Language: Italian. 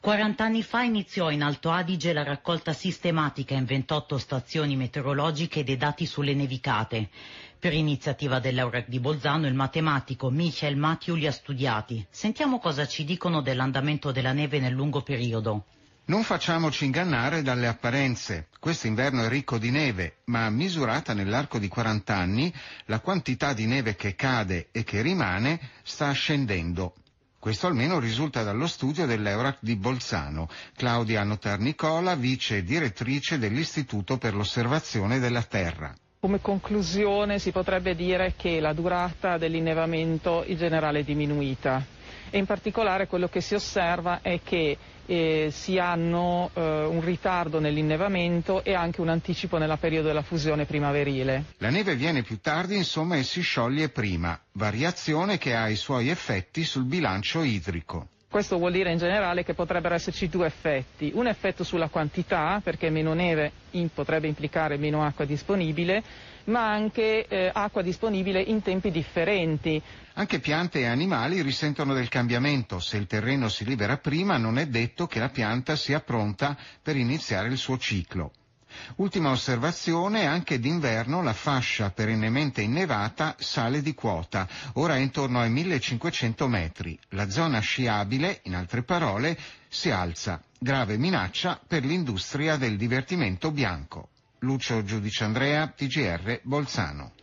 40 anni fa iniziò in Alto Adige la raccolta sistematica in 28 stazioni meteorologiche dei dati sulle nevicate. Per iniziativa dell'Eurac di Bolzano il matematico Michael Mathieu li ha studiati. Sentiamo cosa ci dicono dell'andamento della neve nel lungo periodo. Non facciamoci ingannare dalle apparenze. Questo inverno è ricco di neve, ma misurata nell'arco di 40 anni, la quantità di neve che cade e che rimane sta scendendo. Questo almeno risulta dallo studio dell'Eurac di Bolzano. Claudia Notar-Nicola, vice direttrice dell'Istituto per l'Osservazione della Terra. Come conclusione si potrebbe dire che la durata dell'innevamento in generale è diminuita e in particolare quello che si osserva è che si hanno un ritardo nell'innevamento e anche un anticipo nel periodo della fusione primaverile. La neve viene più tardi, insomma, e si scioglie prima, variazione che ha i suoi effetti sul bilancio idrico. Questo vuol dire in generale che potrebbero esserci due effetti, un effetto sulla quantità, perché meno neve potrebbe implicare meno acqua disponibile, ma anche acqua disponibile in tempi differenti. Anche piante e animali risentono del cambiamento. Se il terreno si libera prima, non è detto che la pianta sia pronta per iniziare il suo ciclo. Ultima osservazione, anche d'inverno la fascia perennemente innevata sale di quota, ora è intorno ai 1500 metri. La zona sciabile, in altre parole, si alza. Grave minaccia per l'industria del divertimento bianco. Lucio Giudice Andrea, TGR Bolzano.